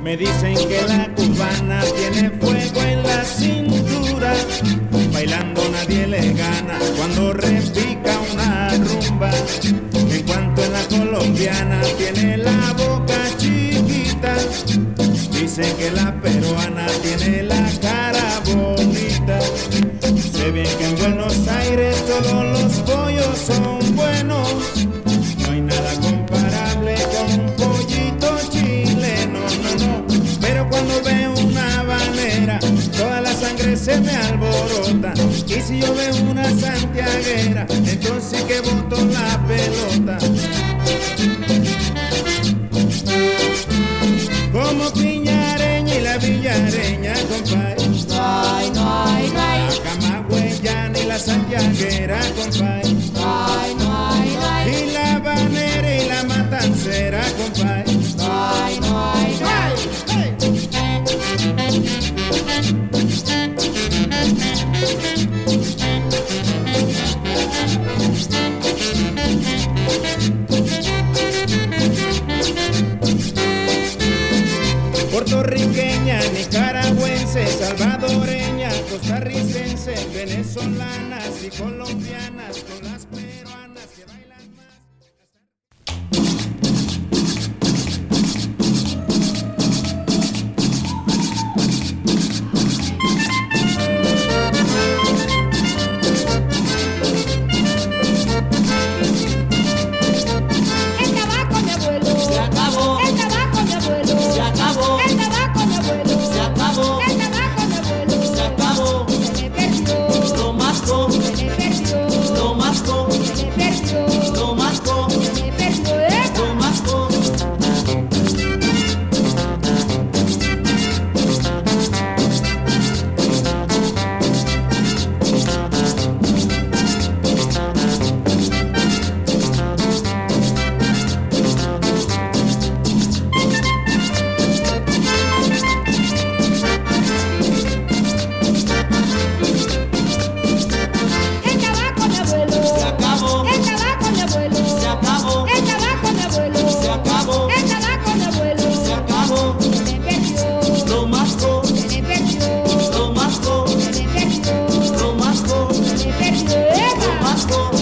Me dicen que la cubana tiene fuego en la cintura, bailando nadie le gana cuando repica una rumba. En cuanto en la colombiana tiene la boca chiquita, dicen que la peruana tiene la cara bonita. Sé bien que en Buenos Aires todos los pollos son buenos, no hay nada comparable con un pollito chileno, no. Pero cuando veo una habanera, toda la sangre se me alborota. Y si yo veo una santiaguera, entonces que boto la pelota. Como Piñareña y la Villareña, compadre. No hay. La camagüeyana y la santiaguera, compadre. No hay. Y la habanera y la matancera, compadre. No hay. Hey. Puertorriqueña, nicaragüense, salvadoreña, costarricense, venezolanas y colombianas, con las peruanas que bailan más. El tabaco, mi abuelo. Se acabó. El tabaco, mi abuelo. Se acabó. El tabaco, mi abuelo. Se acabó. El tabaco, mi abuelo. Se acabó. Se me perdió. Lo masco. Se me perdió. Lo masco. Se me perdió. Lo masco. Se me perdió. Lo masco. El tabaco, mi abuelo. Se acabó. El tabaco, mi abuelo. Se acabó. El tabaco, mi abuelo. Se acabó. El tabaco, mi abuelo. Se acabó. Se me perdió. Lo masco. Se me perdió. Lo masco. Se me perdió. Lo masco. Se me perdió. Lo masco.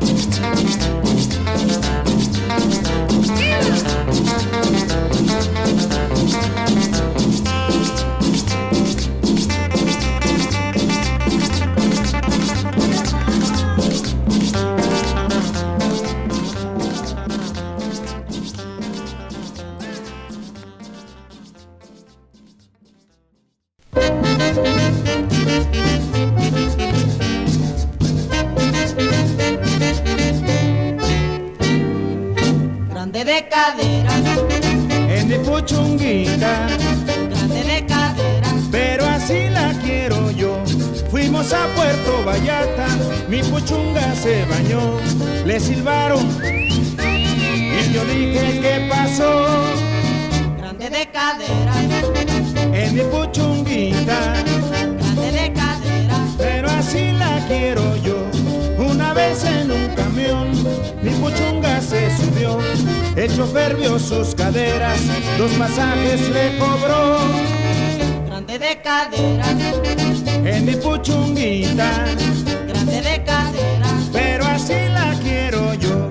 Grande de cadera, En mi puchunguita, grande de cadera, pero así la quiero yo. Fuimos a Puerto Vallarta, mi puchunga se bañó, le silbaron y yo dije ¿qué pasó? grande de cadera, En mi puchunguita, grande de cadera, pero así la quiero yo. Una vez en un camión, mi puchunga se subió, el chofer vio sus caderas, 2 masajes le cobró. grande de cadera, En mi puchunguita, grande de cadera, pero así la quiero yo.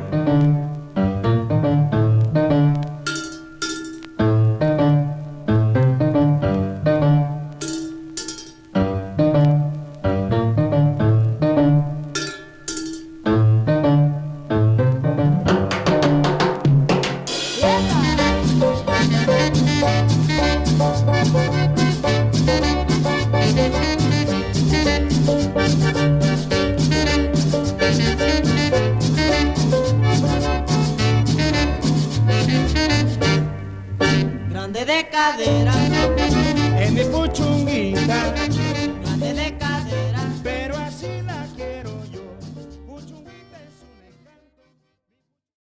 grande de cadera,